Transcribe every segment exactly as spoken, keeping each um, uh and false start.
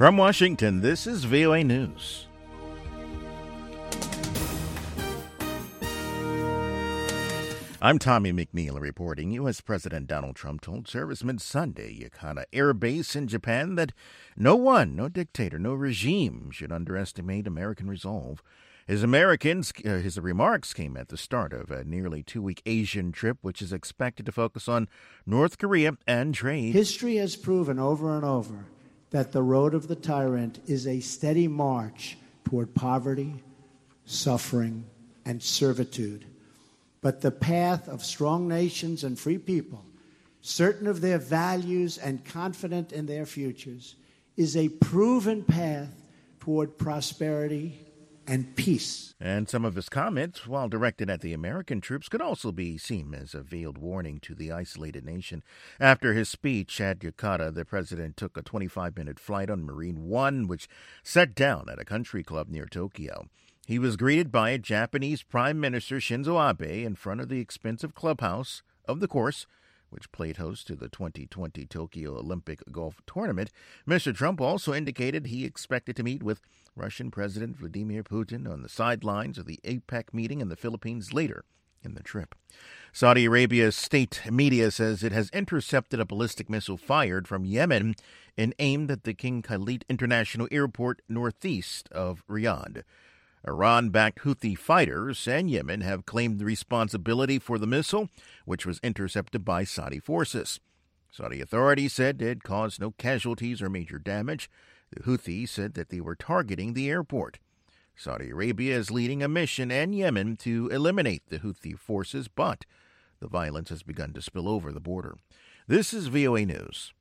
From Washington, this is V O A News. I'm Tommy McNeil reporting. U S. President Donald Trump told servicemen Sunday, Yokohama Air Base in Japan, that no one, no dictator, no regime should underestimate American resolve. His Americans, uh, his remarks came at the start of a nearly two-week Asian trip, which is expected to focus on North Korea and trade. History has proven over and over that the road of the tyrant is a steady march toward poverty, suffering, and servitude. But the path of strong nations and free people, certain of their values and confident in their futures, is a proven path toward prosperity and peace. And some of his comments, while directed at the American troops, could also be seen as a veiled warning to the isolated nation. After his speech at Yokohama, the president took a twenty-five minute flight on Marine One, which set down at a country club near Tokyo. He was greeted by Japanese Prime Minister Shinzo Abe in front of the expensive clubhouse of the course, which played host to the twenty twenty Tokyo Olympic golf tournament. Mister Trump also indicated he expected to meet with Russian President Vladimir Putin on the sidelines of the APEC meeting in the Philippines later in the trip. Saudi Arabia's state media says it has intercepted a ballistic missile fired from Yemen and aimed at the King Khalid International Airport northeast of Riyadh. Iran-backed Houthi fighters and Yemen have claimed the responsibility for the missile, which was intercepted by Saudi forces. Saudi authorities said it caused no casualties or major damage. The Houthis said that they were targeting the airport. Saudi Arabia is leading a mission in Yemen to eliminate the Houthi forces, but the violence has begun to spill over the border. This is V O A News.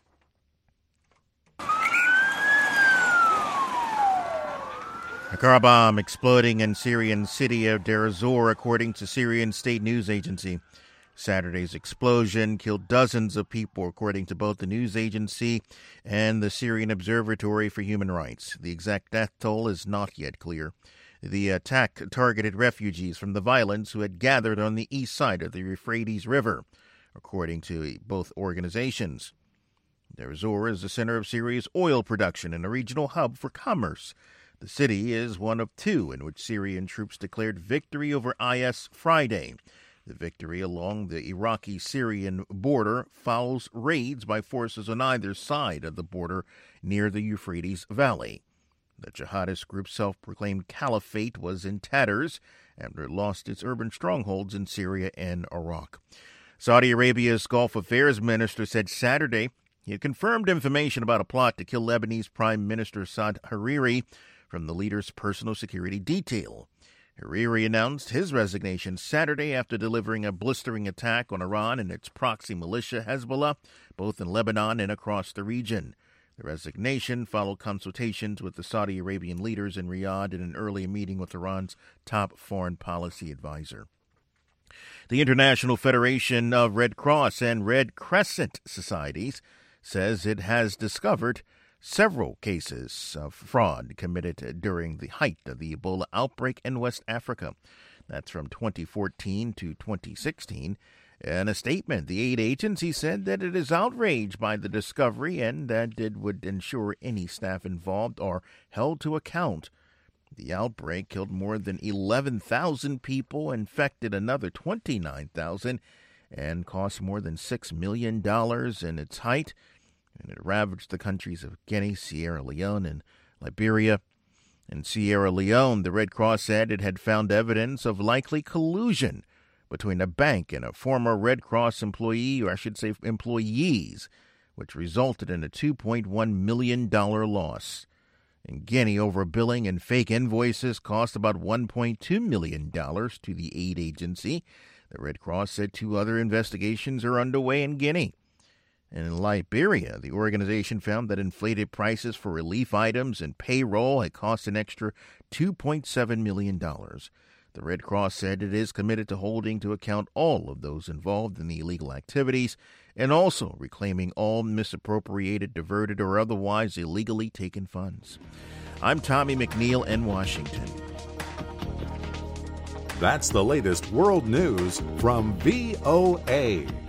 A car bomb exploding in Syrian city of Deir ez-Zor, according to Syrian state news agency. Saturday's explosion killed dozens of people, according to both the news agency and the Syrian Observatory for Human Rights. The exact death toll is not yet clear. The attack targeted refugees from the violence who had gathered on the east side of the Euphrates River, according to both organizations. Deir ez-Zor is the center of Syria's oil production and a regional hub for commerce. The city is one of two in which Syrian troops declared victory over I S Friday. The victory along the Iraqi-Syrian border follows raids by forces on either side of the border near the Euphrates Valley. The jihadist group's self-proclaimed caliphate was in tatters after it lost its urban strongholds in Syria and Iraq. Saudi Arabia's Gulf Affairs minister said Saturday he had confirmed information about a plot to kill Lebanese Prime Minister Saad Hariri from the leader's personal security detail. Hariri announced his resignation Saturday after delivering a blistering attack on Iran and its proxy militia Hezbollah, both in Lebanon and across the region. The resignation followed consultations with the Saudi Arabian leaders in Riyadh in an earlier meeting with Iran's top foreign policy advisor. The International Federation of Red Cross and Red Crescent Societies says it has discovered several cases of fraud committed during the height of the Ebola outbreak in West Africa. That's from twenty fourteen to twenty sixteen. In a statement, the aid agency said that it is outraged by the discovery and that it would ensure any staff involved are held to account. The outbreak killed more than eleven thousand people, infected another twenty-nine thousand, and cost more than six million dollars in its height. And it ravaged the countries of Guinea, Sierra Leone, and Liberia. In Sierra Leone, the Red Cross said it had found evidence of likely collusion between a bank and a former Red Cross employee, or I should say employees, which resulted in a two point one million dollars loss. In Guinea, overbilling and fake invoices cost about one point two million dollars to the aid agency. The Red Cross said two other investigations are underway in Guinea. And in Liberia, the organization found that inflated prices for relief items and payroll had cost an extra two point seven million dollars. The Red Cross said it is committed to holding to account all of those involved in the illegal activities and also reclaiming all misappropriated, diverted, or otherwise illegally taken funds. I'm Tommy McNeil in Washington. That's the latest world news from V O A.